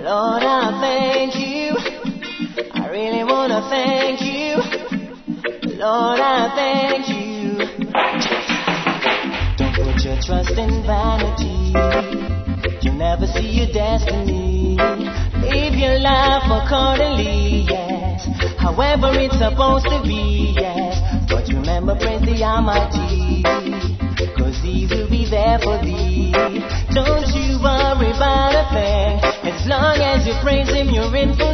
Lord, I thank you. I really wanna thank you. Lord, I thank you. Don't put your trust in vanity. You'll never see your destiny. Live your life accordingly, yes. However it's supposed to be, yes. But remember, praise the Almighty, 'cause He will be there for thee. Don't you worry about a thing. As long as you praise Him, you're in for